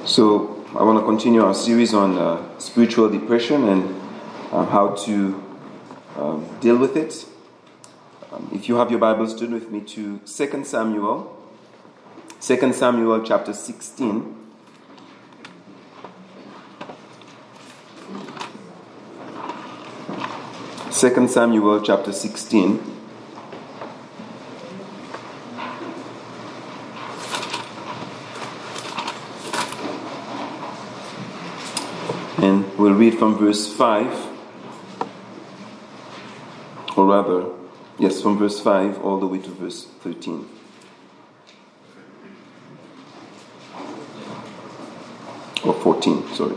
So I want to continue our series on spiritual depression and how to deal with it. If you have your Bibles, turn with me to 2 Samuel chapter 16. Second Samuel chapter 16. And we'll read from verse 5, or rather, yes, from verse 5 all the way to verse 13. Or 14, sorry.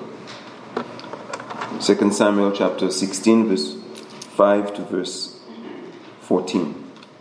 2 Samuel chapter 16, verse 5 to verse 14.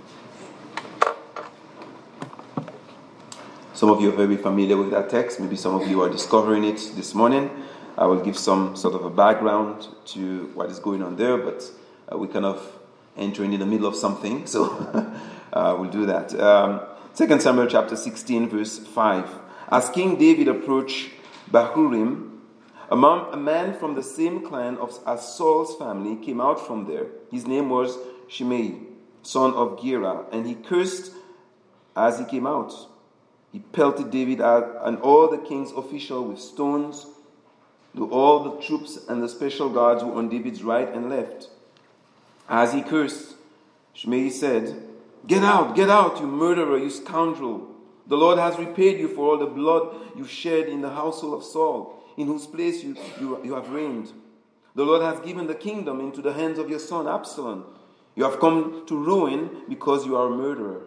Some of you are very familiar with that text. Maybe some of you are discovering it this morning. I will give some sort of a background to what is going on there, but we kind of entering in the middle of something, so we'll do that. 2 Samuel chapter 16, verse 5. As King David approached Bahurim, a man from the same clan as Saul's family came out from there. His name was Shimei, son of Gera, and he cursed as he came out. He pelted David and all the king's officials with stones. All the troops and the special guards were on David's right and left. As he cursed, Shimei said, Get out, you murderer, you scoundrel. The Lord has repaid you for all the blood you shed in the household of Saul, in whose place you have reigned. The Lord has given the kingdom into the hands of your son Absalom. You have come to ruin because you are a murderer.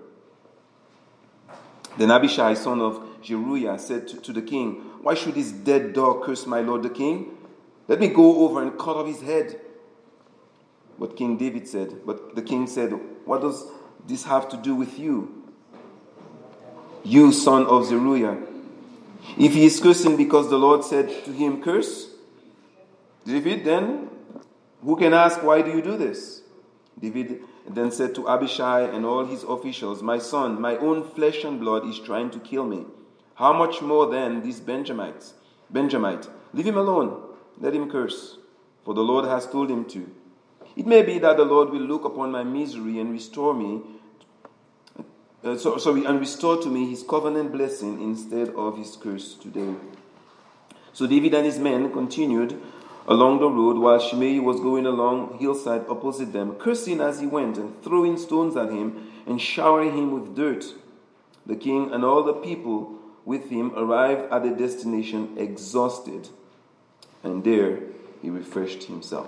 Then Abishai, son of Zeruiah, said to the king, Why should this dead dog curse my lord the king? Let me go over and cut off his head. But the king said, What does this have to do with you? You, son of Zeruiah. If he is cursing because the Lord said to him, Curse, David, then who can ask, Why do you do this? David then said to Abishai and all his officials, My son, my own flesh and blood is trying to kill me. How much more then this Benjamite? Leave him alone. Let him curse, for the Lord has told him to. It may be that the Lord will look upon my misery and restore to me his covenant blessing instead of his curse today. So David and his men continued along the road while Shimei was going along hillside opposite them, cursing as he went and throwing stones at him and showering him with dirt. The king and all the people with him arrived at the destination exhausted, and there he refreshed himself.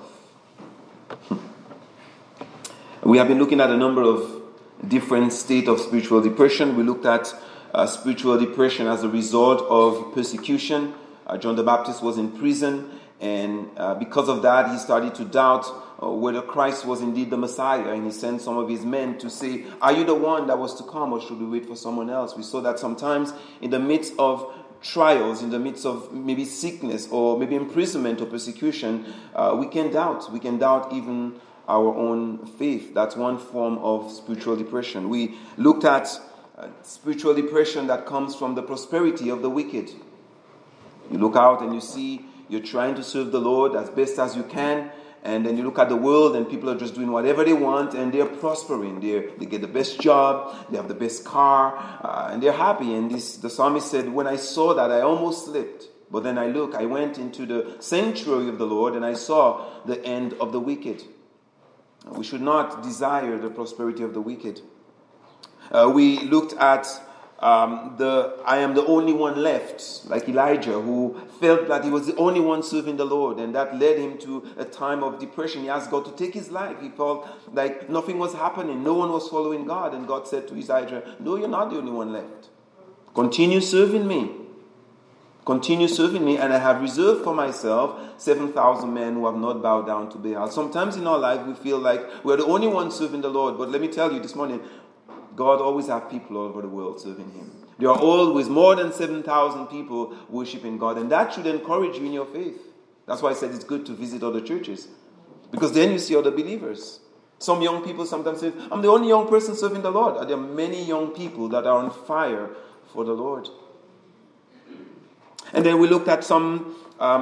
We have been looking at a number of different states of spiritual depression. We looked at spiritual depression as a result of persecution. John the Baptist was in prison, and because of that, he started to doubt whether Christ was indeed the Messiah, and he sent some of his men to say, Are you the one that was to come, or should we wait for someone else? We saw that sometimes in the midst of trials, in the midst of maybe sickness or maybe imprisonment or persecution, we can doubt. We can doubt even our own faith. That's one form of spiritual depression. We looked at spiritual depression that comes from the prosperity of the wicked. You look out and you see you're trying to serve the Lord as best as you can, and then you look at the world and people are just doing whatever they want and they're prospering. They get the best job, they have the best car, and they're happy. And the psalmist said, when I saw that, I almost slipped. But then I went into the sanctuary of the Lord and I saw the end of the wicked. We should not desire the prosperity of the wicked. We looked at I am the only one left, like Elijah, who felt that he was the only one serving the Lord, and that led him to a time of depression. He asked God to take his life. He felt like nothing was happening. No one was following God, and God said to Elijah, No, you're not the only one left. Continue serving me. Continue serving me, and I have reserved for myself 7,000 men who have not bowed down to Baal. Sometimes in our life we feel like we're the only ones serving the Lord, but let me tell you this morning, God always has people all over the world serving him. There are always more than 7,000 people worshiping God, and that should encourage you in your faith. That's why I said it's good to visit other churches, because then you see other believers. Some young people sometimes say, I'm the only young person serving the Lord. And there are many young people that are on fire for the Lord. And then we looked at Psalm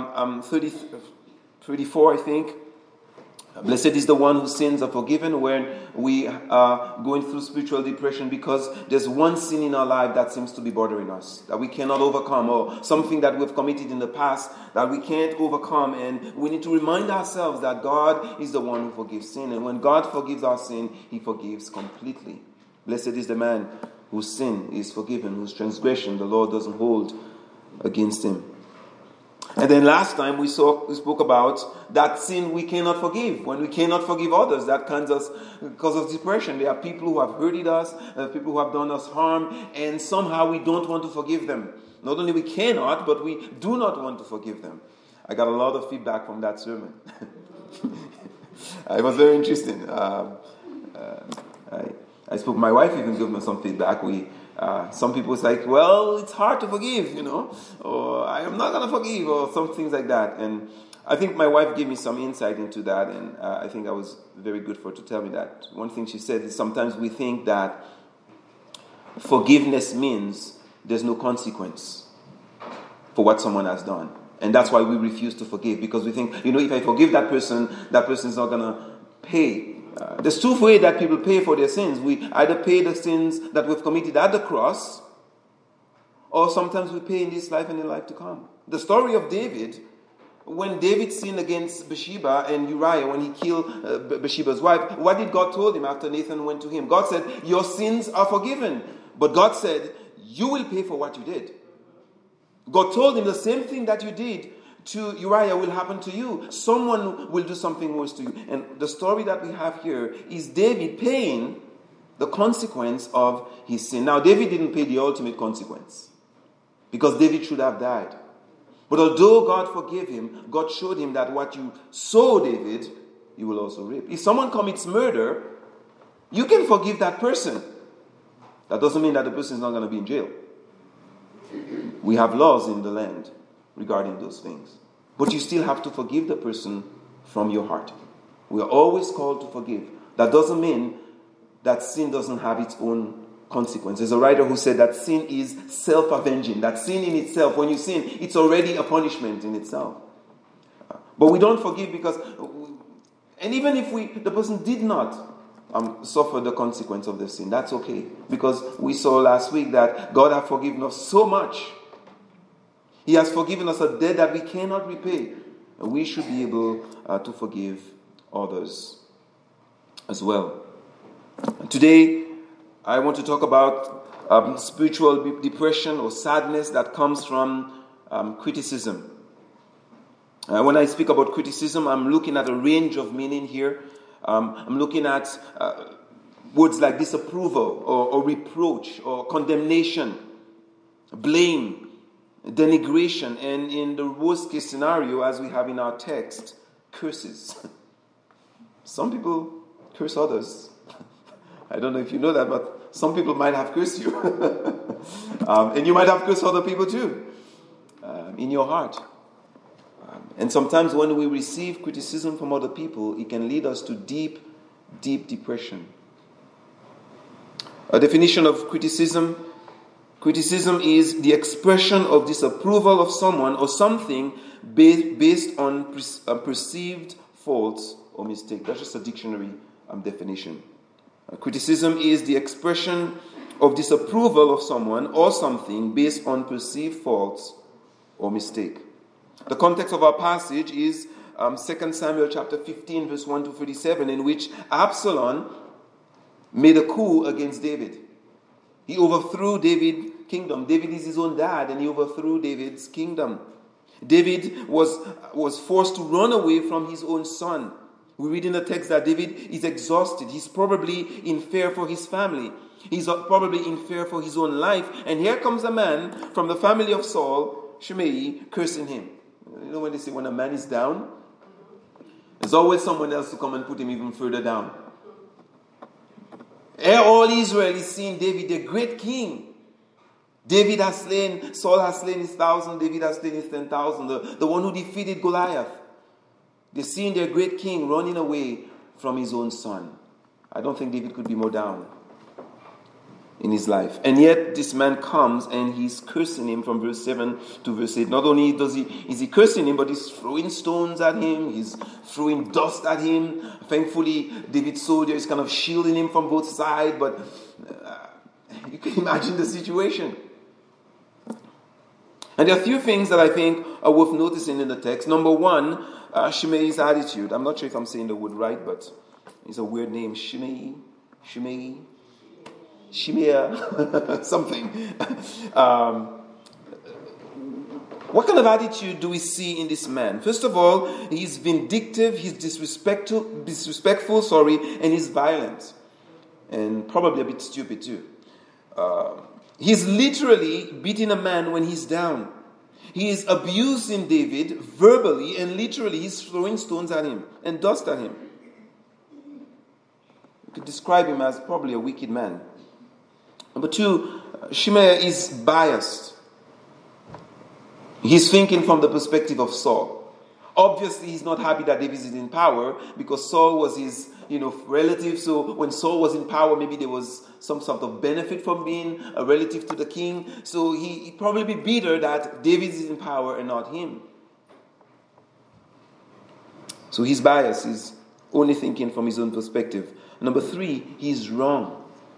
34, I think. Blessed is the one whose sins are forgiven when we are going through spiritual depression, because there's one sin in our life that seems to be bothering us, that we cannot overcome, or something that we've committed in the past that we can't overcome. And we need to remind ourselves that God is the one who forgives sin. And when God forgives our sin, He forgives completely. Blessed is the man whose sin is forgiven, whose transgression the Lord doesn't hold against him. And then last time we spoke about that sin we cannot forgive. When we cannot forgive others, that causes depression. There are people who have hurted us, people who have done us harm, and somehow we don't want to forgive them. Not only we cannot, but we do not want to forgive them. I got a lot of feedback from that sermon. It was very interesting. I spoke. My wife even gave me some feedback. Some people was like, well, it's hard to forgive, or I am not going to forgive, or some things like that. And I think my wife gave me some insight into that, and I think I was very good for her to tell me that. One thing she said is sometimes we think that forgiveness means there's no consequence for what someone has done. And that's why we refuse to forgive, because we think, if I forgive that person is not going to pay. There's two ways that people pay for their sins. We either pay the sins that we've committed at the cross, or sometimes we pay in this life and in life to come. The story of David, when David sinned against Bathsheba and Uriah, when he killed Bathsheba's wife, what did God tell him after Nathan went to him? God said, your sins are forgiven. But God said, you will pay for what you did. God told him the same thing that you did to Uriah will happen to you. Someone will do something worse to you. And the story that we have here is David paying the consequence of his sin. Now, David didn't pay the ultimate consequence, because David should have died. But although God forgave him, God showed him that what you sow, David, you will also reap. If someone commits murder, you can forgive that person. That doesn't mean that the person is not going to be in jail. We have laws in the land regarding those things. But you still have to forgive the person from your heart. We are always called to forgive. That doesn't mean that sin doesn't have its own consequences. There's a writer who said that sin is self-avenging. That sin in itself, when you sin, it's already a punishment in itself. But we don't forgive because, and even if the person did not suffer the consequence of the sin, that's okay. Because we saw last week that God has forgiven us so much. He has forgiven us a debt that we cannot repay. And we should be able to forgive others as well. And today, I want to talk about spiritual depression or sadness that comes from criticism. When I speak about criticism, I'm looking at a range of meaning here. I'm looking at words like disapproval or reproach or condemnation, blame, denigration, and in the worst case scenario, as we have in our text, curses. Some people curse others. I don't know if you know that, but some people might have cursed you. And you might have cursed other people too, in your heart. And sometimes when we receive criticism from other people, it can lead us to deep, deep depression. A definition of criticism: criticism is the expression of disapproval of someone or something based on perceived faults or mistake. That's just a dictionary definition. Criticism is the expression of disapproval of someone or something based on perceived faults or mistake. The context of our passage is 2 Samuel chapter 15, verse 1 to 37, in which Absalom made a coup against David. He overthrew David's kingdom. David is his own dad, and he overthrew David's kingdom. David was forced to run away from his own son. We read in the text that David is exhausted. He's probably in fear for his family. He's probably in fear for his own life. And here comes a man from the family of Saul, Shimei, cursing him. You know when they say when a man is down, there's always someone else to come and put him even further down. All Israel is seeing David, the great king. Saul has slain his 1,000, David has slain his 10,000. The one who defeated Goliath. They're seeing their great king running away from his own son. I don't think David could be more down. in his life. And yet this man comes and he's cursing him from verse 7 to verse 8. Not only is he cursing him, but he's throwing stones at him. He's throwing dust at him. Thankfully, David's soldier is kind of shielding him from both sides. But you can imagine the situation. And there are a few things that I think are worth noticing in the text. Number one, Shimei's attitude. I'm not sure if I'm saying the word right, but it's a weird name. Shimei, something. What kind of attitude do we see in this man? First of all, he's vindictive, he's disrespectful, and he's violent. And probably a bit stupid too. He's literally beating a man when he's down. He is abusing David verbally and literally he's throwing stones at him and dust at him. You could describe him as probably a wicked man. Number two, Shimei is biased. He's thinking from the perspective of Saul. Obviously, he's not happy that David is in power because Saul was his, relative. So when Saul was in power, maybe there was some sort of benefit from being a relative to the king. So he probably be bitter that David is in power and not him. So he's biased. He's only thinking from his own perspective. Number three, he's wrong.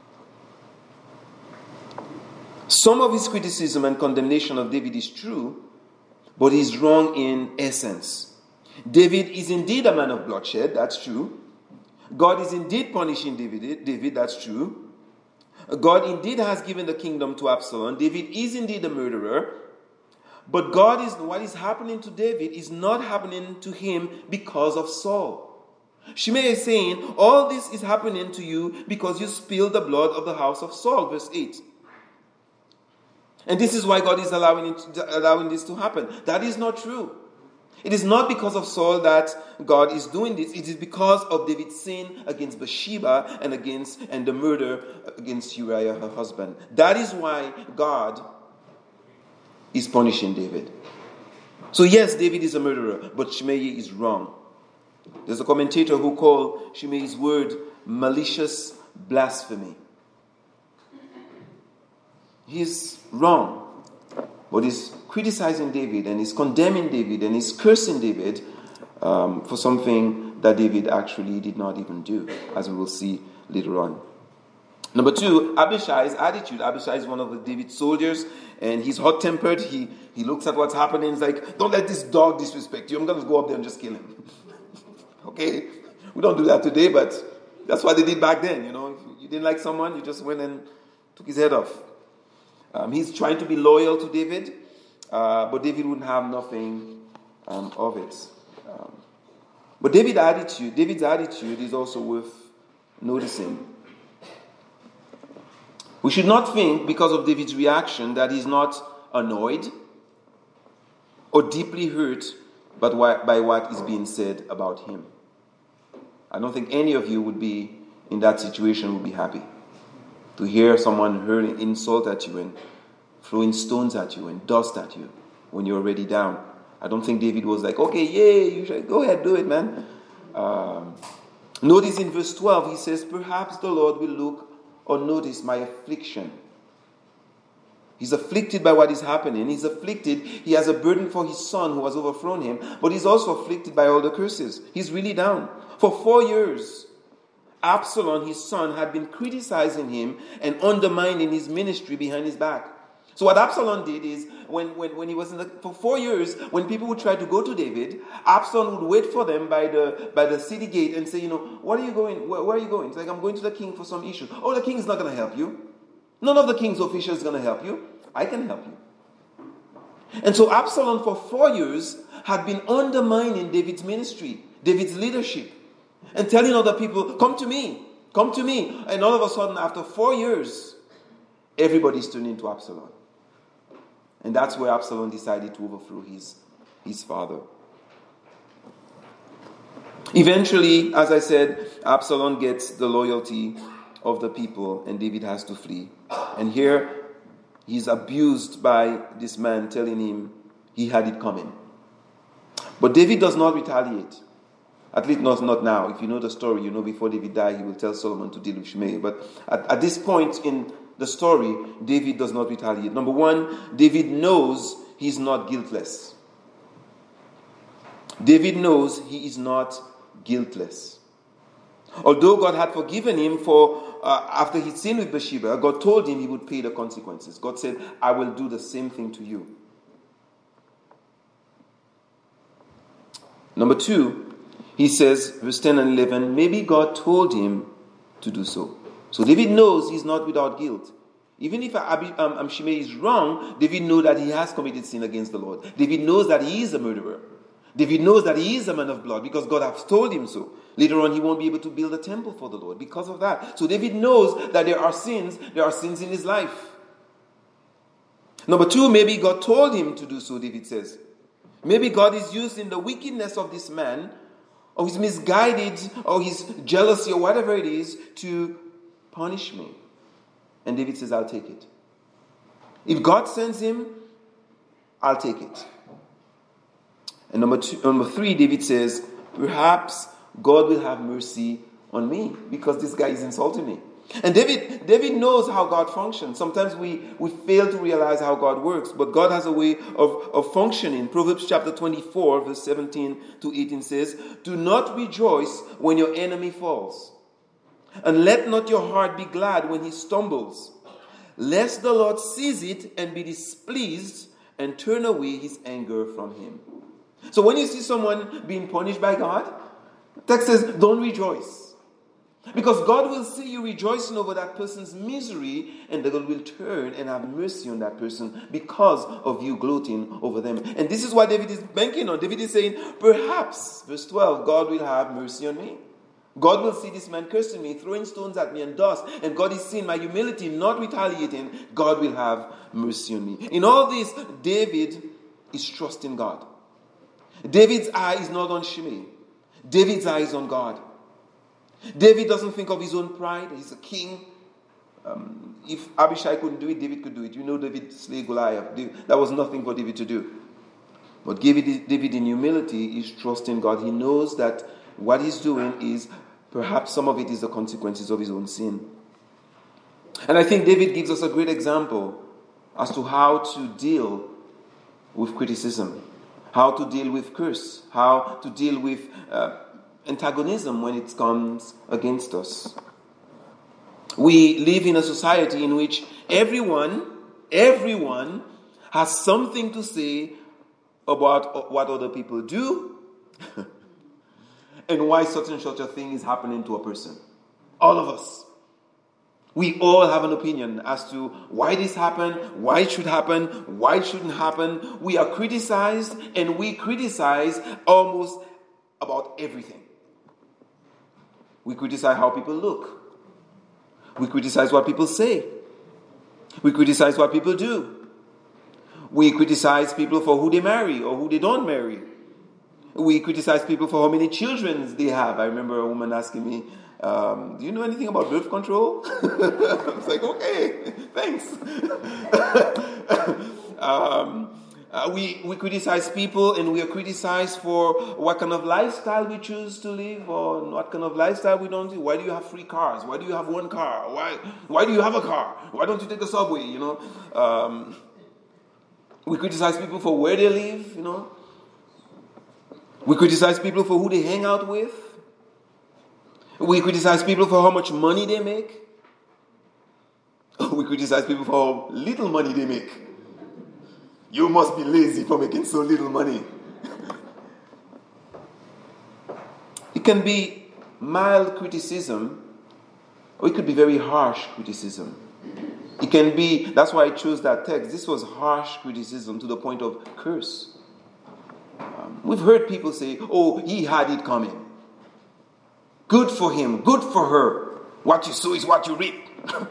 Some of his criticism and condemnation of David is true, but he's wrong in essence. David is indeed a man of bloodshed, that's true. God is indeed punishing David, that's true. God indeed has given the kingdom to Absalom. David is indeed a murderer. But what is happening to David is not happening to him because of Saul. Shimei is saying, all this is happening to you because you spilled the blood of the house of Saul, verse 8. And this is why God is allowing this to happen. That is not true. It is not because of Saul that God is doing this. It is because of David's sin against Bathsheba and the murder against Uriah, her husband. That is why God is punishing David. So yes, David is a murderer, but Shimei is wrong. There's a commentator who called Shimei's word malicious blasphemy. He's wrong, but he's criticizing David and he's condemning David and he's cursing David for something that David actually did not even do, as we will see later on. Number two, Abishai's attitude. Abishai is one of David's soldiers and he's hot-tempered. He looks at what's happening. He's like, don't let this dog disrespect you. I'm going to go up there and just kill him. Okay? We don't do that today, but that's what they did back then. If you didn't like someone, you just went and took his head off. He's trying to be loyal to David, but David wouldn't have nothing of it. But David's attitude is also worth noticing. We should not think, because of David's reaction, that he's not annoyed or deeply hurt by what is being said about him. I don't think any of you would be in that situation would be happy to hear someone hurling insult at you and throwing stones at you and dust at you when you're already down. I don't think David was like, okay, yeah, you should go ahead, do it, man. Notice in verse 12, he says, perhaps the Lord will look or notice my affliction. He's afflicted by what is happening. He's afflicted. He has a burden for his son who has overthrown him, but he's also afflicted by all the curses. He's really down. For 4 years, Absalom, his son, had been criticizing him and undermining his ministry behind his back. So what Absalom did is, when he was for 4 years, when people would try to go to David, Absalom would wait for them by the city gate and say, what are you going? Where are you going? It's like, I'm going to the king for some issue. Oh, the king is not going to help you. None of the king's officials is going to help you. I can help you. And so Absalom for 4 years had been undermining David's ministry, David's leadership, and telling other people, come to me. And all of a sudden, after 4 years, everybody's turning to Absalom. And that's where Absalom decided to overthrow his father. Eventually, as I said, Absalom gets the loyalty of the people and David has to flee. And here, he's abused by this man telling him he had it coming. But David does not retaliate. At least not now. If you know the story, before David died, he will tell Solomon to deal with Shimei. But at this point in the story, David does not retaliate. Number one, David knows he's not guiltless. David knows he is not guiltless. Although God had forgiven him for after he'd sinned with Bathsheba, God told him he would pay the consequences. God said, I will do the same thing to you. Number two, he says, verse 10 and 11, maybe God told him to do so. So David knows he's not without guilt. Even if Shimei is wrong, David knows that he has committed sin against the Lord. David knows that he is a murderer. David knows that he is a man of blood because God has told him so. Later on, he won't be able to build a temple for the Lord because of that. So David knows that there are sins in his life. Number two, maybe God told him to do so, David says. Maybe God is using the wickedness of this man, or his misguided, or his jealousy, or whatever it is, to punish me. And David says, I'll take it. If God sends him, I'll take it. And number three, David says, perhaps God will have mercy on me because this guy is insulting me. And David knows how God functions. Sometimes we fail to realize how God works, but God has a way of functioning. Proverbs chapter 24, verse 17 to 18 says, do not rejoice when your enemy falls, and let not your heart be glad when he stumbles, lest the Lord sees it and be displeased and turn away his anger from him. So when you see someone being punished by God, the text says, don't rejoice. Because God will see you rejoicing over that person's misery, and God will turn and have mercy on that person because of you gloating over them. And this is what David is banking on. David is saying, perhaps, verse 12, God will have mercy on me. God will see this man cursing me, throwing stones at me and dust, and God is seeing my humility, not retaliating. God will have mercy on me. In all this, David is trusting God. David's eye is not on Shimei. David's eye is on God. David doesn't think of his own pride. He's a king. If Abishai couldn't do it, David could do it. You know, David slayed Goliath. That was nothing for David to do. But David in humility is trusting God. He knows that what he's doing is, perhaps some of it is the consequences of his own sin. And I think David gives us a great example as to how to deal with criticism, how to deal with curse, how to deal with antagonism when it comes against us. We live in a society in which everyone has something to say about what other people do and why such and such a thing is happening to a person. All of us. We all have an opinion as to why this happened, why it should happen, why it shouldn't happen. We are criticized, and we criticize almost about everything. We criticize how people look. We criticize what people say. We criticize what people do. We criticize people for who they marry or who they don't marry. We criticize people for how many children they have. I remember a woman asking me, do you know anything about birth control? I was like, okay, thanks. We criticize people, and we are criticized for what kind of lifestyle we choose to live, or what kind of lifestyle we don't do. Why do you have 3 cars? Why do you have 1 car? Why do you have a car? Why don't you take the subway? You know, we criticize people for where they live. You know, we criticize people for who they hang out with. We criticize people for how much money they make. We criticize people for how little money they make. You must be lazy for making so little money. It can be mild criticism, or it could be very harsh criticism. It can be, that's why I chose that text. This was harsh criticism to the point of curse. We've heard people say, oh, he had it coming. Good for him, good for her. What you sow is what you reap.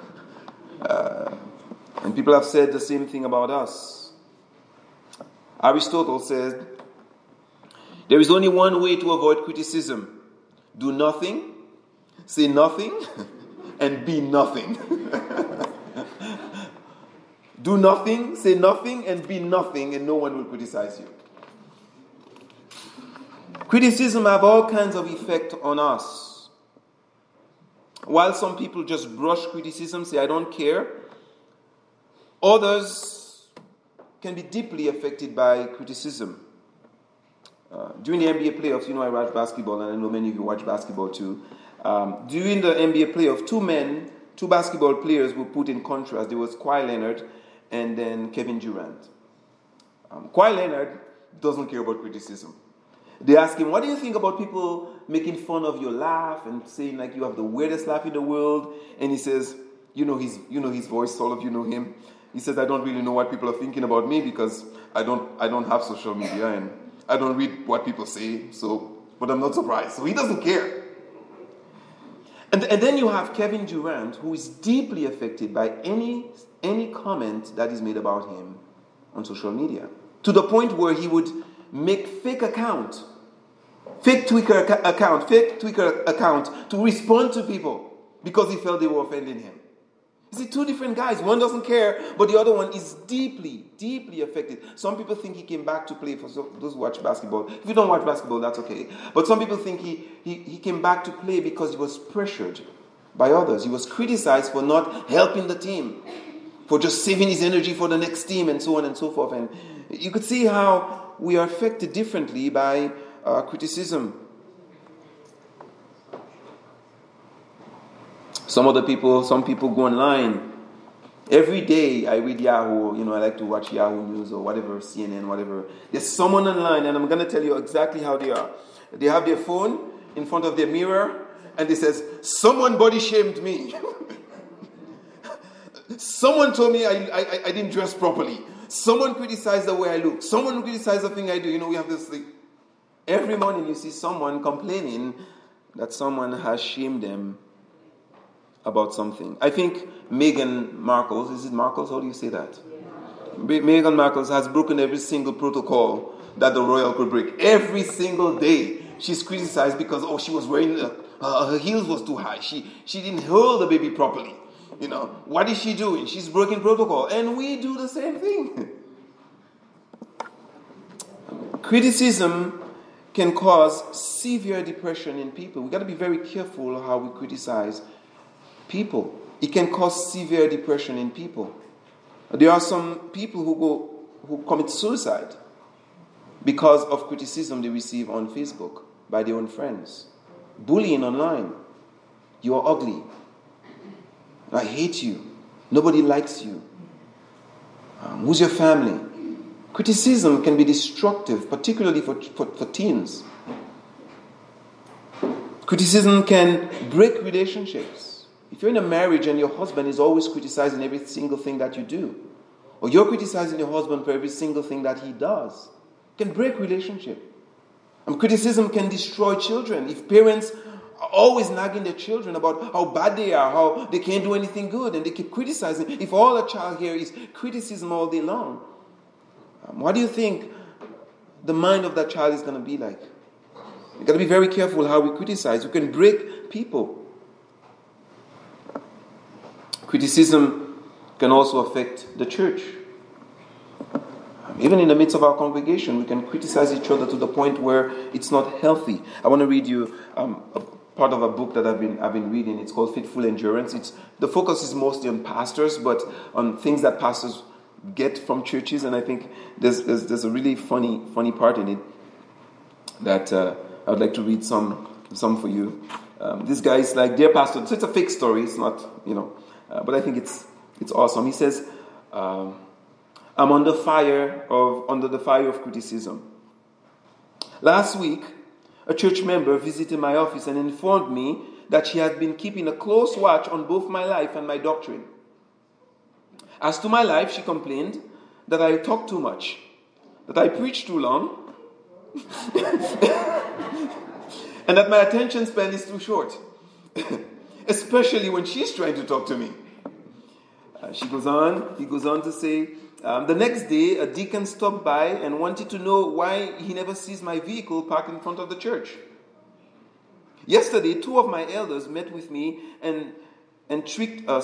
And people have said the same thing about us. Aristotle said, there is only one way to avoid criticism. Do nothing, say nothing, and be nothing. Do nothing, say nothing, and be nothing, and no one will criticize you. Criticism have all kinds of effect on us. While some people just brush criticism, say, I don't care, Others can be deeply affected by criticism. During the NBA playoffs, I watch basketball, and I know many of you watch basketball too. During the NBA playoffs, two basketball players were put in contrast. There was Kawhi Leonard and then Kevin Durant. Kawhi Leonard doesn't care about criticism. They ask him, what do you think about people making fun of your laugh and saying like you have the weirdest laugh in the world? And he says, his voice, all of you know him. He says, I don't really know what people are thinking about me because I don't have social media and I don't read what people say, but I'm not surprised. So he doesn't care. And then you have Kevin Durant, who is deeply affected by any comment that is made about him on social media, to the point where he would make fake Twitter account to respond to people because he felt they were offending him. You see, two different guys. One doesn't care, but the other one is deeply, deeply affected. Some people think he came back to play, for those who watch basketball. If you don't watch basketball, that's okay. But some people think he came back to play because he was pressured by others. He was criticized for not helping the team, for just saving his energy for the next team, and so on and so forth. And you could see how we are affected differently by criticism. Some people go online. Every day I read Yahoo, I like to watch Yahoo News or whatever, CNN, whatever. There's someone online, and I'm going to tell you exactly how they are. They have their phone in front of their mirror, and it says, someone body shamed me. Someone told me I didn't dress properly. Someone criticized the way I look. Someone criticized the thing I do. We have this thing. Every morning you see someone complaining that someone has shamed them about something. I think Meghan Markle, is it Markle? How do you say that? Yeah. Meghan Markle has broken every single protocol that the royal could break. Every single day she's criticized because she was wearing her heels was too high. She didn't hold the baby properly. What is she doing? She's breaking protocol, and we do the same thing. Criticism can cause severe depression in people. We got to be very careful how we criticize people. It can cause severe depression in people. There are some people who commit suicide because of criticism they receive on Facebook by their own friends. Bullying online. You are ugly. I hate you. Nobody likes you. Who's your family? Criticism can be destructive, particularly for teens. Criticism can break relationships. If you're in a marriage and your husband is always criticizing every single thing that you do, or you're criticizing your husband for every single thing that he does, it can break relationship. Criticism can destroy children. If parents are always nagging their children about how bad they are, how they can't do anything good, and they keep criticizing, if all a child here is criticism all day long, what do you think the mind of that child is going to be like? You've got to be very careful how we criticize. We can break people. Criticism can also affect the church. Even in the midst of our congregation, we can criticize each other to the point where it's not healthy. I want to read you a part of a book that I've been reading. It's called Faithful Endurance. The focus is mostly on pastors, but on things that pastors get from churches. And I think there's a really funny part in it that I would like to read some for you. This guy is like, dear pastor. So it's a fake story. It's not, but I think it's awesome. He says, I'm under the fire of criticism. Last week, a church member visited my office and informed me that she had been keeping a close watch on both my life and my doctrine. As to my life, she complained that I talk too much, that I preach too long, and that my attention span is too short, especially when she's trying to talk to me. He goes on to say, the next day, a deacon stopped by and wanted to know why he never sees my vehicle parked in front of the church. Yesterday, two of my elders met with me and ticked off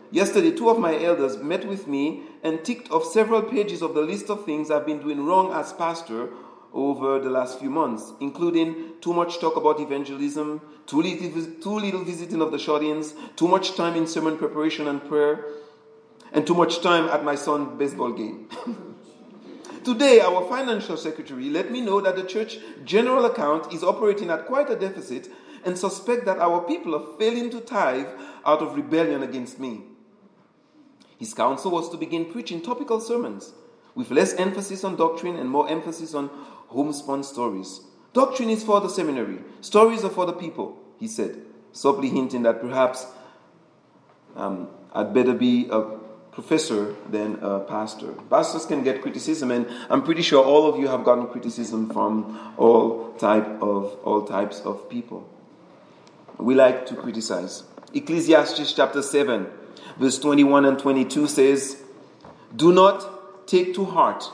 several pages of the list of things I've been doing wrong as pastor over the last few months, including too much talk about evangelism, too little visiting of the shut-ins, too much time in sermon preparation and prayer. and too much time at my son's baseball game. Today, our financial secretary let me know that the church general account is operating at quite a deficit and suspect that our people are failing to tithe out of rebellion against me. His counsel was to begin preaching topical sermons with less emphasis on doctrine and more emphasis on homespun stories. Doctrine is for the seminary. Stories are for the people, he said, subtly hinting that perhaps I'd better be a professor than a pastor. Pastors can get criticism, and I'm pretty sure all of you have gotten criticism from all types of people. We like to criticize. Ecclesiastes chapter 7, verse 21 and 22 says, "Do not take to heart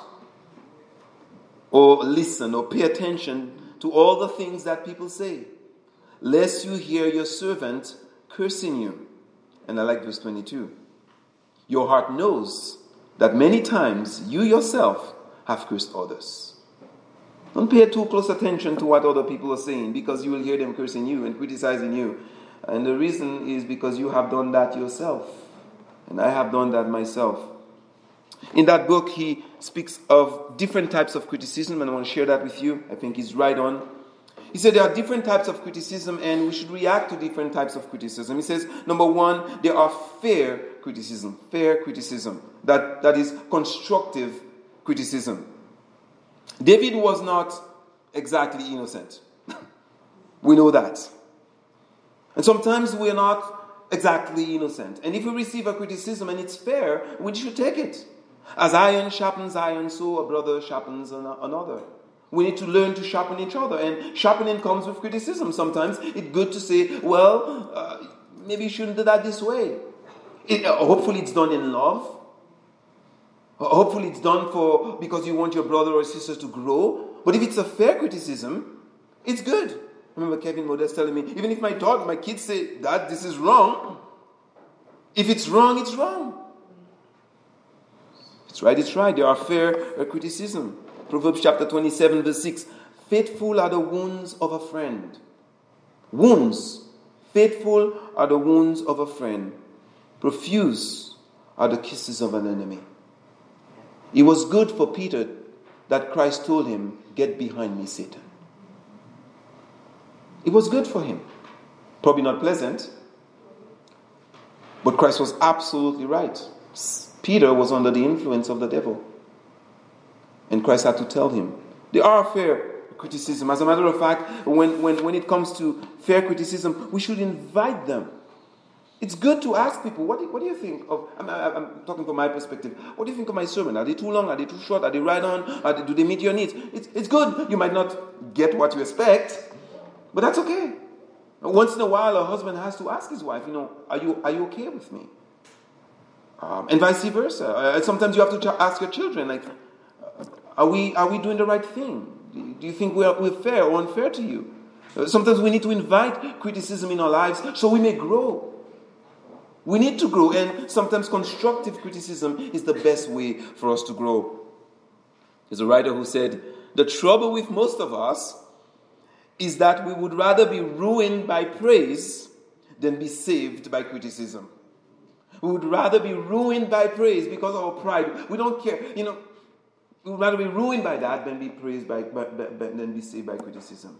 or listen or pay attention to all the things that people say, lest you hear your servant cursing you." And I like verse 22. "Your heart knows that many times you yourself have cursed others." Don't pay too close attention to what other people are saying, because you will hear them cursing you and criticizing you. And the reason is because you have done that yourself. And I have done that myself. In that book, he speaks of different types of criticism, and I want to share that with you. I think he's right on. He said there are different types of criticism, and we should react to different types of criticism. He says, number one, there are fair criticism. Fair criticism. That is constructive criticism. David was not exactly innocent. We know that. And sometimes we're not exactly innocent. And if we receive a criticism and it's fair, we should take it. As iron sharpens iron, so a brother sharpens another. We need to learn to sharpen each other. And sharpening comes with criticism. Sometimes it's good to say, well, maybe you shouldn't do that this way. Hopefully it's done in love. Hopefully it's done because you want your brother or sister to grow. But if it's a fair criticism, it's good. I remember Kevin Modest telling me, even if my kids say, "Dad, this is wrong," if it's wrong, it's wrong. If it's right, it's right. There are fair criticism. Proverbs chapter 27, verse 6. "Faithful are the wounds of a friend." Wounds. Faithful are the wounds of a friend. Profuse are the kisses of an enemy. It was good for Peter that Christ told him, "Get behind me, Satan." It was good for him. Probably not pleasant. But Christ was absolutely right. Peter was under the influence of the devil. And Christ had to tell him. There are fair criticism. As a matter of fact, when it comes to fair criticism, we should invite them. It's good to ask people, what do you think of, I'm talking from my perspective, what do you think of my sermon? Are they too long? Are they too short? Are they right on? Do they meet your needs? It's good. You might not get what you expect, but that's okay. Once in a while, a husband has to ask his wife, are you okay with me? And vice versa. Sometimes you have to ask your children, like, are we doing the right thing? Do you think we're fair or unfair to you? Sometimes we need to invite criticism in our lives so we may grow. We need to grow, and sometimes constructive criticism is the best way for us to grow. There's a writer who said, "The trouble with most of us is that we would rather be ruined by praise than be saved by criticism." We would rather be ruined by praise because of our pride. We don't care. We would rather be ruined by that than be praised than be saved by criticism.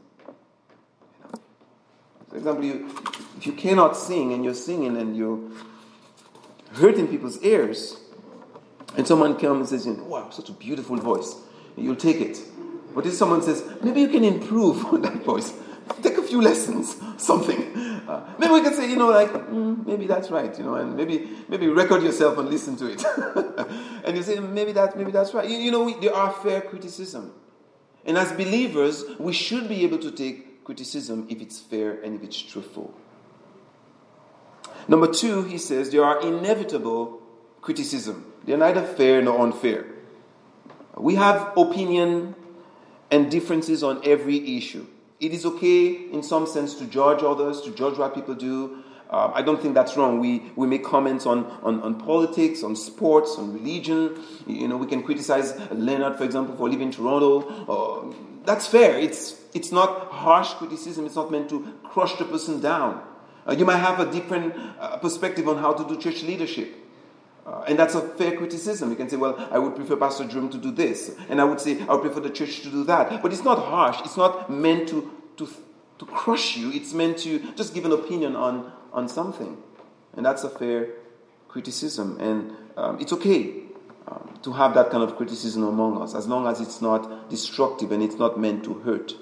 For example, if you cannot sing and you're singing and you're hurting people's ears, and someone comes and says, "Wow, such a beautiful voice," you'll take it. But if someone says, "Maybe you can improve on that voice, take a few lessons, something," maybe we can say, maybe that's right, and maybe record yourself and listen to it, and you say, maybe that's right. There are fair criticism, and as believers, we should be able to take criticism if it's fair and if it's truthful. Number two, he says, there are inevitable criticism. They're neither fair nor unfair. We have opinion and differences on every issue. It is okay, in some sense, to judge others, to judge what people do. I don't think that's wrong. We make comments on politics, on sports, on religion. We can criticize Leonard, for example, for leaving Toronto. That's fair. It's not harsh criticism. It's not meant to crush the person down. You might have a different perspective on how to do church leadership. And that's a fair criticism. You can say, well, I would prefer Pastor Jerome to do this. And I would say, I would prefer the church to do that. But it's not harsh. It's not meant to crush you. It's meant to just give an opinion on something. And that's a fair criticism. And it's okay to have that kind of criticism among us, as long as it's not destructive and it's not meant to hurt.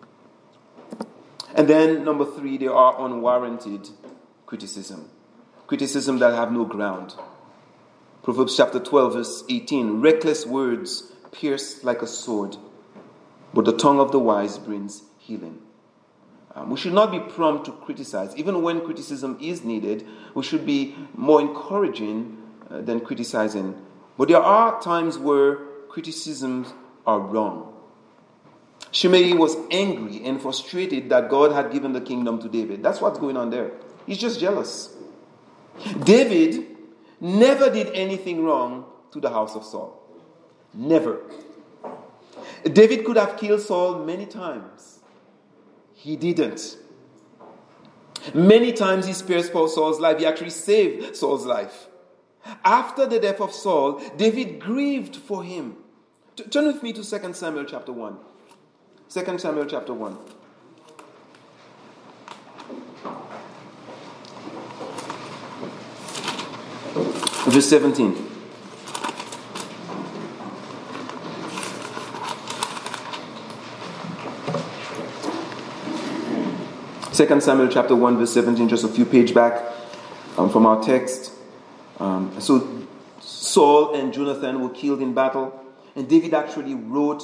And then, number 3, there are unwarranted criticism. Criticism that have no ground. Proverbs chapter 12, verse 18. Reckless words pierce like a sword, but the tongue of the wise brings healing. We should not be prompt to criticize. Even when criticism is needed, we should be more encouraging than criticizing. But there are times where criticisms are wrong. Shimei was angry and frustrated that God had given the kingdom to David. That's what's going on there. He's just jealous. David never did anything wrong to the house of Saul. Never. David could have killed Saul many times. He didn't. Many times he spared Saul's life. He actually saved Saul's life. After the death of Saul, David grieved for him. Turn with me to 2 Samuel chapter 1. 2 Samuel chapter 1. Verse 17. Second Samuel chapter 1 verse 17, just a few pages back from our text. So Saul and Jonathan were killed in battle, and David actually wrote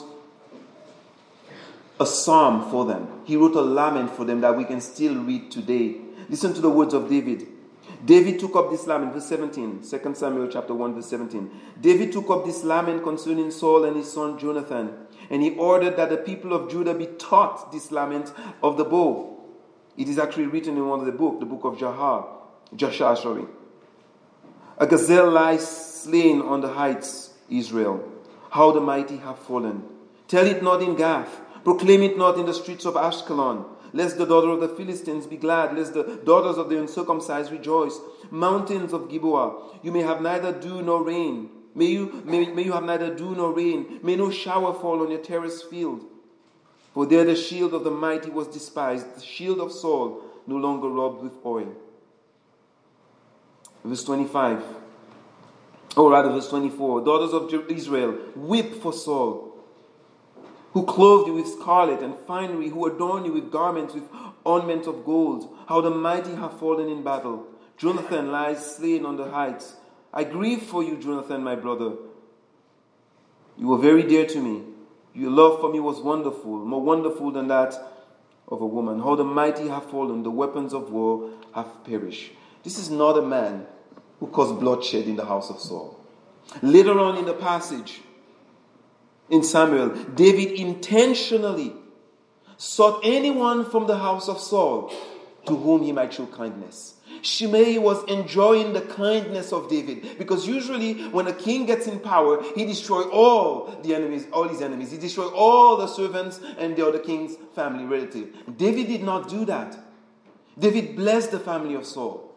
a psalm for them. He wrote a lament for them that we can still read today. Listen to the words of David. David took up this lament, verse 17, 2 Samuel chapter 1 verse 17. David took up this lament concerning Saul and his son Jonathan, and he ordered that the people of Judah be taught this lament of the bow. It is actually written in one of the book of Joshua. A gazelle lies slain on the heights, Israel. How the mighty have fallen. Tell it not in Gath. Proclaim it not in the streets of Ashkelon. Lest the daughter of the Philistines be glad. Lest the daughters of the uncircumcised rejoice. Mountains of Gilboa, you may have neither dew nor rain. May you have neither dew nor rain. May no shower fall on your terrace field. For there the shield of the mighty was despised. The shield of Saul no longer rubbed with oil. Verse 25. Verse 24. Daughters of Israel, weep for Saul, who clothed you with scarlet and finery, who adorned you with garments with ornaments of gold. How the mighty have fallen in battle. Jonathan lies slain on the heights. I grieve for you, Jonathan, my brother. You were very dear to me. Your love for me was wonderful, more wonderful than that of a woman. How the mighty have fallen, the weapons of war have perished. This is not a man who caused bloodshed in the house of Saul. Later on in the passage, in Samuel, David intentionally sought anyone from the house of Saul to whom he might show kindness. Shimei was enjoying the kindness of David, because usually when a king gets in power, he destroys all his enemies. He destroys all the servants and the other king's family relative. David did not do that. David blessed the family of Saul.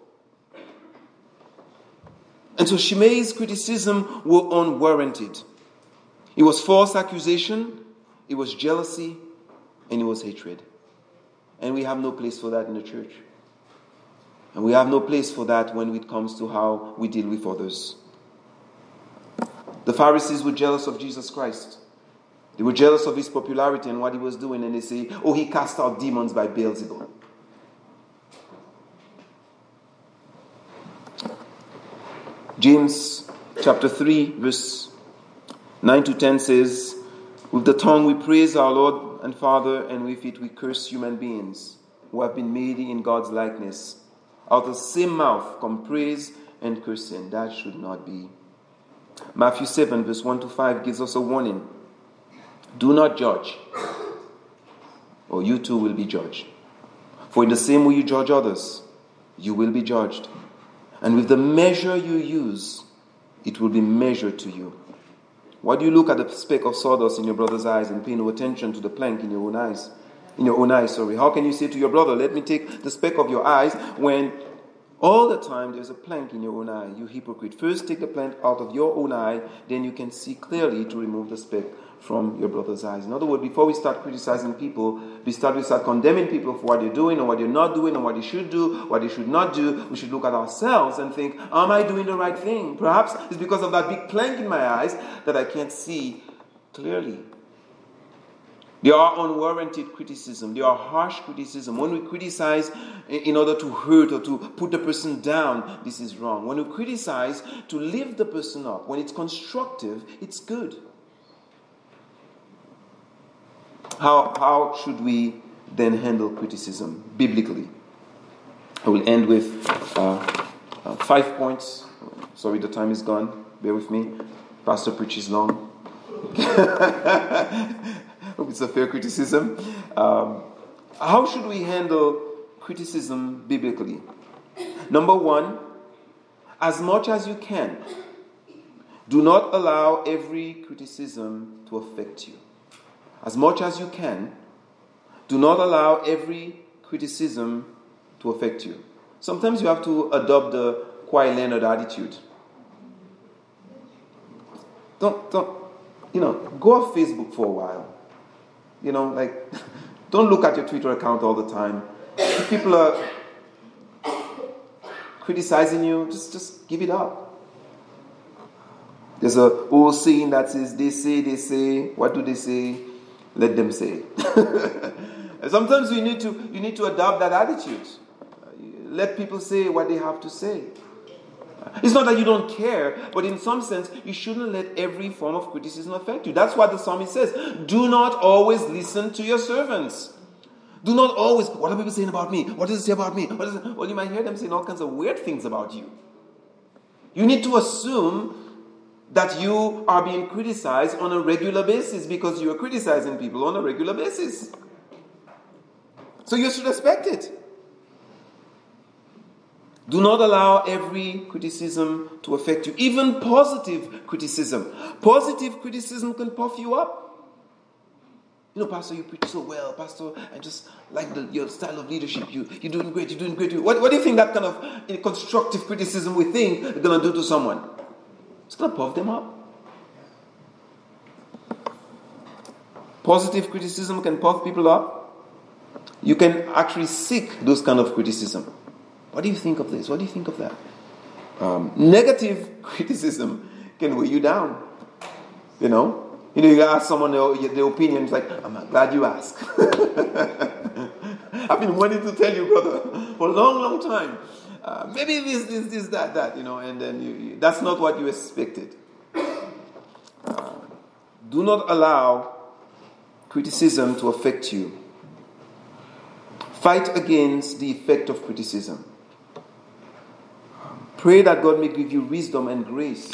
And so Shimei's criticism were unwarranted. It was false accusation, it was jealousy, and it was hatred. And we have no place for that in the church. And we have no place for that when it comes to how we deal with others. The Pharisees were jealous of Jesus Christ. They were jealous of his popularity and what he was doing. And they say, he cast out demons by Beelzebub. James chapter 3 verse 9 to 10 says, with the tongue we praise our Lord and Father, and with it we curse human beings who have been made in God's likeness. Out of the same mouth come praise and cursing. That should not be. Matthew 7 verse 1 to 5 gives us a warning. Do not judge, or you too will be judged. For in the same way you judge others, you will be judged. And with the measure you use, it will be measured to you. Why do you look at the speck of sawdust in your brother's eyes and pay no attention to the plank in your own eyes? How can you say to your brother, let me take the speck of your eyes, when All the time there's a plank in your own eye. You hypocrite. First take the plank out of your own eye, then you can see clearly to remove the speck from your brother's eyes. In other words, before we start criticizing people, we start condemning people for what they're doing or what they're not doing or what they should do, what they should not do. We should look at ourselves and think, am I doing the right thing? Perhaps it's because of that big plank in my eyes that I can't see clearly. There are unwarranted criticism. There are harsh criticism. When we criticize in order to hurt or to put the person down, this is wrong. When we criticize to lift the person up, when it's constructive, it's good. How should we then handle criticism biblically? I will end with 5 points. Sorry, the time is gone. Bear with me. Pastor preaches long. Hope it's a fair criticism. How should we handle criticism biblically? Number one, as much as you can, do not allow every criticism to affect you. As much as you can, do not allow every criticism to affect you. Sometimes you have to adopt the Kawhi Leonard attitude. Don't go off Facebook for a while. Don't look at your Twitter account all the time. If people are criticizing you, just give it up. There's an old saying that says, they say, what do they say? Let them say. Sometimes you need to adopt that attitude. Let people say what they have to say. It's not that you don't care, but in some sense, you shouldn't let every form of criticism affect you. That's what the psalmist says. Do not always listen to your servants. Do not always, what are people saying about me? What does it say about me? Well, you might hear them saying all kinds of weird things about you. You need to assume that you are being criticized on a regular basis because you are criticizing people on a regular basis. So you should expect it. Do not allow every criticism to affect you, even positive criticism. Positive criticism can puff you up. Pastor, you preach so well. Pastor, I just like your style of leadership. You're doing great. What do you think that kind of constructive criticism we think is going to do to someone? It's going to puff them up. Positive criticism can puff people up. You can actually seek those kind of criticism. What do you think of this? What do you think of that? Negative criticism can weigh you down. You ask someone their opinion. It's like, I'm glad you asked. I've been wanting to tell you, brother, for a long, long time. Maybe this, that, and then that's not what you expected. Do not allow criticism to affect you. Fight against the effect of criticism. Pray that God may give you wisdom and grace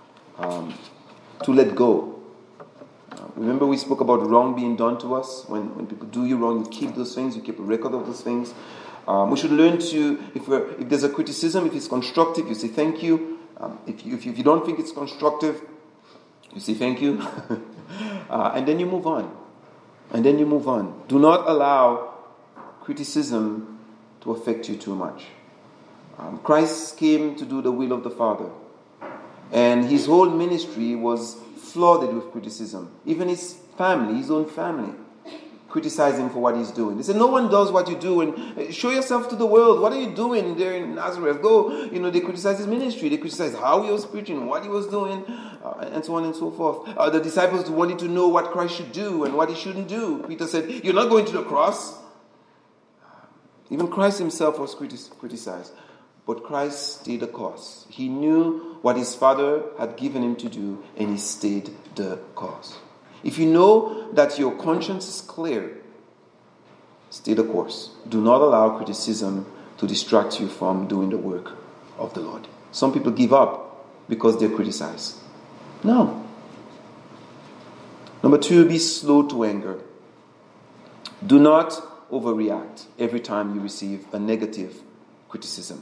to let go. Remember we spoke about wrong being done to us. When people do you wrong, you keep those things, you keep a record of those things. We should learn to, if there's a criticism, if it's constructive, you say thank you. If you don't think it's constructive, you say thank you. And then you move on. Do not allow criticism to affect you too much. Christ came to do the will of the Father. And his whole ministry was flooded with criticism. Even his own family, criticized him for what he's doing. They said, no one does what you do, and show yourself to the world. What are you doing there in Nazareth? Go. They criticize his ministry. They criticize how he was preaching, what he was doing, and so on and so forth. The disciples wanted to know what Christ should do and what he shouldn't do. Peter said, you're not going to the cross. Even Christ himself was criticized. But Christ stayed the course. He knew what his Father had given him to do, and he stayed the course. If you know that your conscience is clear, stay the course. Do not allow criticism to distract you from doing the work of the Lord. Some people give up because they're criticized. No. Number 2, be slow to anger. Do not overreact every time you receive a negative criticism.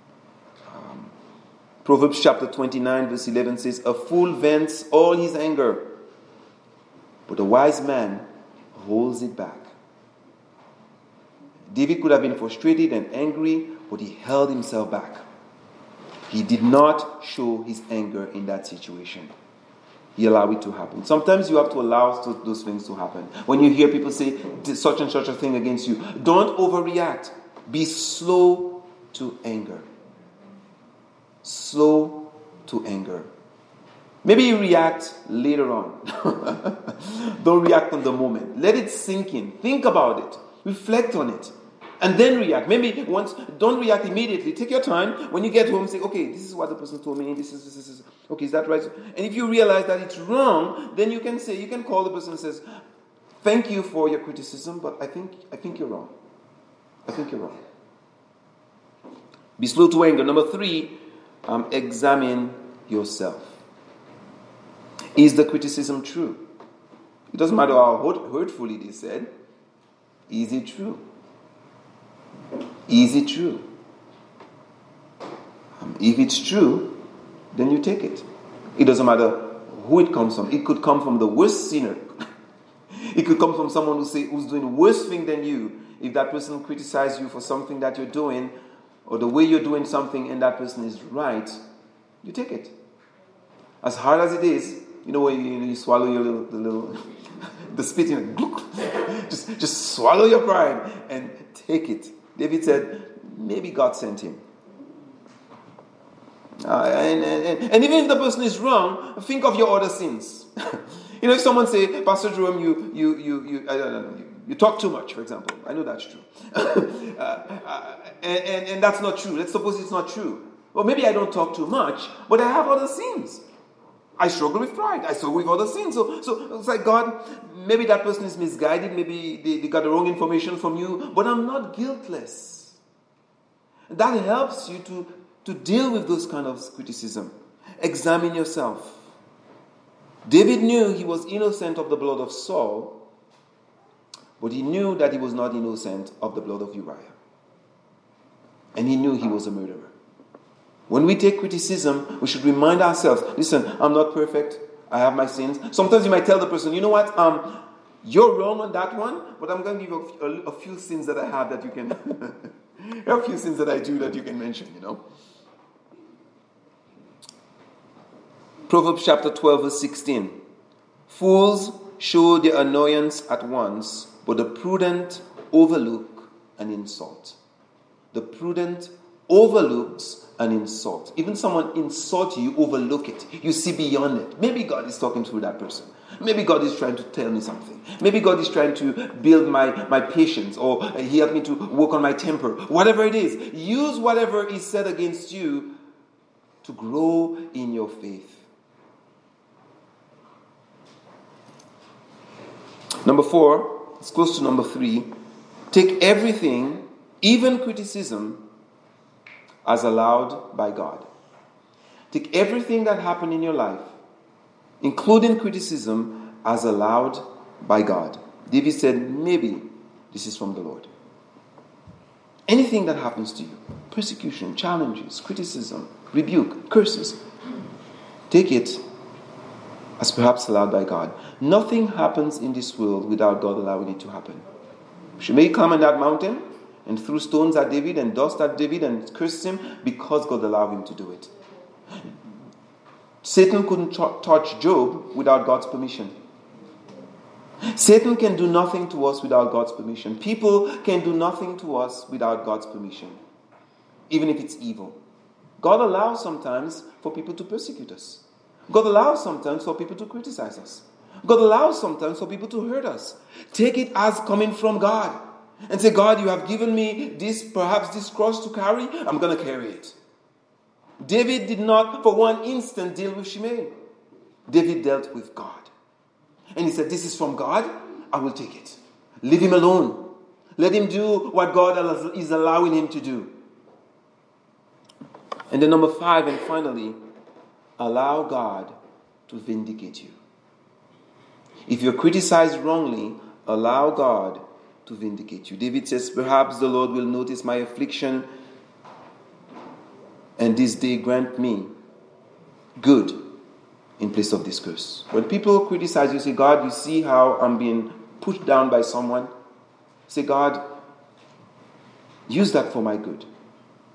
Proverbs chapter 29 verse 11 says, a fool vents all his anger, but a wise man holds it back. David could have been frustrated and angry, but he held himself back. He did not show his anger in that situation. He allowed it to happen. Sometimes you have to allow those things to happen. When you hear people say such and such a thing against you, don't overreact. Be slow to anger. Slow to anger. Maybe you react later on. Don't react on the moment. Let it sink in. Think about it. Reflect on it. And then react. Maybe don't react immediately. Take your time. When you get home, say, okay, this is what the person told me. This is. Okay, is that right? And if you realize that it's wrong, then you can call the person and says, thank you for your criticism, but I think you're wrong. I think you're wrong. Be slow to anger. Number 3, examine yourself. Is the criticism true? It doesn't matter how hurtful it is said. Is it true? Is it true? If it's true, then you take it. It doesn't matter who it comes from. It could come from the worst sinner. It could come from someone who's doing worse thing than you. If that person criticizes you for something that you're doing, or the way you're doing something, and that person is right, you take it. As hard as it is, when you swallow your little the spitting, just swallow your pride and take it. David said, maybe God sent him. And even if the person is wrong, think of your other sins. If someone say, Pastor Jerome, you talk too much, for example. I know that's true. And that's not true. Let's suppose it's not true. Well, maybe I don't talk too much, but I have other sins. I struggle with pride. I struggle with other sins. So it's like, God, maybe that person is misguided. Maybe they got the wrong information from you. But I'm not guiltless. That helps you to deal with those kind of criticism. Examine yourself. David knew he was innocent of the blood of Saul, but he knew that he was not innocent of the blood of Uriah. And he knew he was a murderer. When we take criticism, we should remind ourselves, listen, I'm not perfect. I have my sins. Sometimes you might tell the person, you know what, you're wrong on that one, but I'm going to give you a few sins that I have that you can, a few sins that I do that you can mention, Proverbs chapter 12, verse 16. Fools show their annoyance at once, but the prudent overlook an insult. The prudent overlooks an insult. Even someone insults you, overlook it. You see beyond it. Maybe God is talking through that person. Maybe God is trying to tell me something. Maybe God is trying to build my patience, or He helped me to work on my temper. Whatever it is, use whatever is said against you to grow in your faith. Number 4, it's close to number 3. Take everything, even criticism, as allowed by God. Take everything that happened in your life, including criticism, as allowed by God. David said, maybe this is from the Lord. Anything that happens to you, persecution, challenges, criticism, rebuke, curses, take it as perhaps allowed by God. Nothing happens in this world without God allowing it to happen. She may come on that mountain and threw stones at David and dust at David and cursed him because God allowed him to do it. Satan couldn't touch Job without God's permission. Satan can do nothing to us without God's permission. People can do nothing to us without God's permission, even if it's evil. God allows sometimes for people to persecute us. God allows sometimes for people to criticize us. God allows sometimes for people to hurt us. Take it as coming from God. And say, God, you have given me perhaps this cross to carry. I'm going to carry it. David did not for one instant deal with Shimei. David dealt with God. And he said, this is from God. I will take it. Leave him alone. Let him do what God is allowing him to do. And then number 5, and finally, allow God to vindicate you. If you're criticized wrongly, allow God to vindicate you. David says, perhaps the Lord will notice my affliction and this day grant me good in place of this curse. When people criticize you, say, God, you see how I'm being pushed down by someone? Say, God, use that for my good.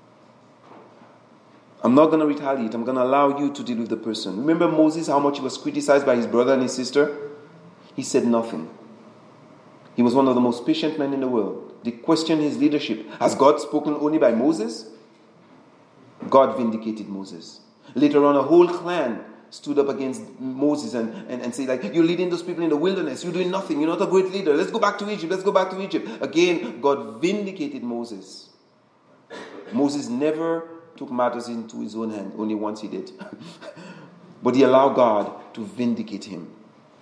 I'm not going to retaliate. I'm going to allow you to deal with the person. Remember Moses, how much he was criticized by his brother and his sister? He said nothing. He was one of the most patient men in the world. They questioned his leadership. Has God spoken only by Moses? God vindicated Moses. Later on, a whole clan stood up against Moses and said, like, you're leading those people in the wilderness. You're doing nothing. You're not a great leader. Let's go back to Egypt. Let's go back to Egypt. Again, God vindicated Moses. Moses never took matters into his own hand. Only once he did. But he allowed God to vindicate him.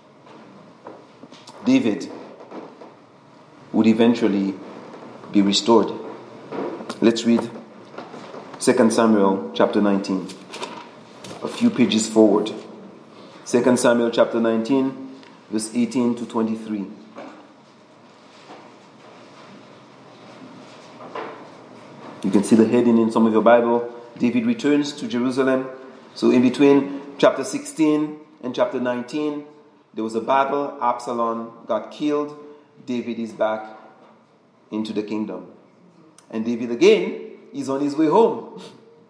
David would eventually be restored. Let's read 2 Samuel chapter 19. A few pages forward. 2 Samuel chapter 19, verse 18 to 23. You can see the heading in some of your Bible. David returns to Jerusalem. So in between chapter 16 and chapter 19, there was a battle. Absalom got killed. David is back into the kingdom. And David again is on his way home.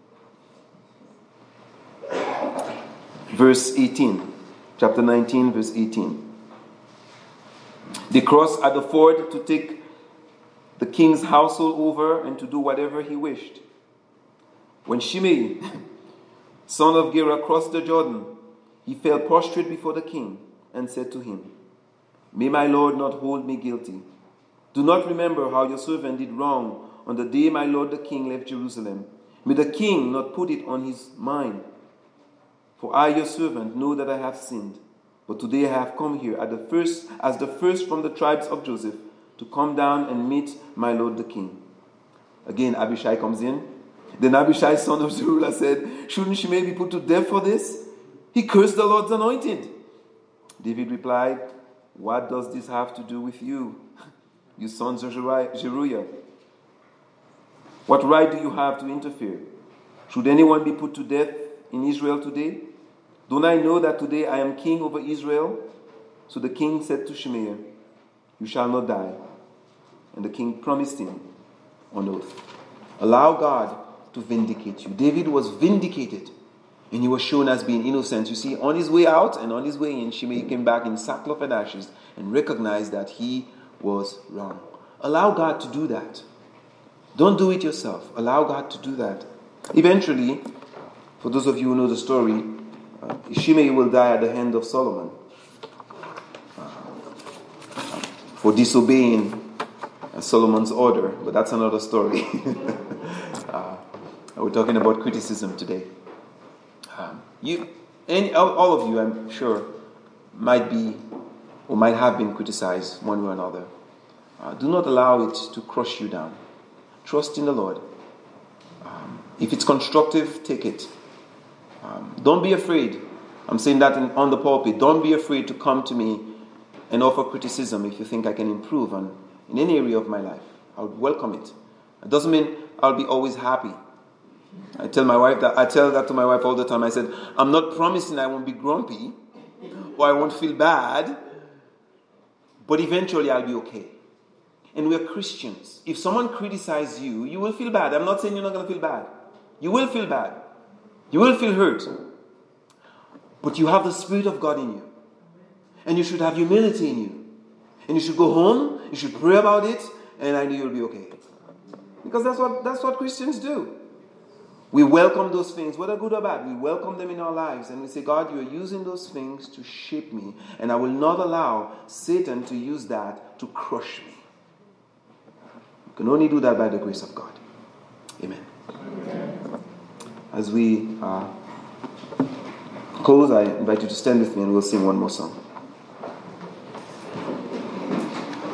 Verse 18. Chapter 19, verse 18. They crossed at the ford to take the king's household over and to do whatever he wished. When Shimei, son of Gera, crossed the Jordan, he fell prostrate before the king and said to him, May my lord not hold me guilty. Do not remember how your servant did wrong on the day my lord the king left Jerusalem. May the king not put it on his mind. For I, your servant, know that I have sinned. But today I have come here as the first from the tribes of Joseph, to come down and meet my lord the king. Again, Abishai comes in. Then Abishai, son of Zeruiah, said, Shouldn't Shimei be put to death for this? He cursed the Lord's anointed. David replied, What does this have to do with you, you sons of Zeruiah? What right do you have to interfere? Should anyone be put to death in Israel today? Don't I know that today I am king over Israel? So the king said to Shimei, You shall not die. And the king promised him on oath. Allow God to vindicate you. David was vindicated, and he was shown as being innocent. You see, on his way out and on his way in, Shimei came back in sackcloth and ashes and recognized that he was wrong. Allow God to do that. Don't do it yourself. Allow God to do that. Eventually, for those of you who know the story, Shimei will die at the hand of Solomon for disobeying Solomon's order, but that's another story. We're talking about criticism today. All of you, I'm sure, might be or might have been criticized one way or another. Do not allow it to crush you down. Trust in the Lord. If it's constructive, take it. Don't be afraid. I'm saying that on the pulpit. Don't be afraid to come to me and offer criticism if you think I can improve in any area of my life. I would welcome it. It doesn't mean I'll be always happy. I tell that to my wife all the time. I said, I'm not promising I won't be grumpy or I won't feel bad, but eventually I'll be okay. And we're Christians. If someone criticizes you, you will feel bad. I'm not saying you're not going to feel bad. You will feel bad. You will feel hurt. But you have the Spirit of God in you. And you should have humility in you. And you should go home, you should pray about it, and I know you'll be okay. Because that's what Christians do. We welcome those things, whether good or bad. We welcome them in our lives. And we say, God, you are using those things to shape me. And I will not allow Satan to use that to crush me. You can only do that by the grace of God. Amen. As we close, I invite you to stand with me and we'll sing one more song.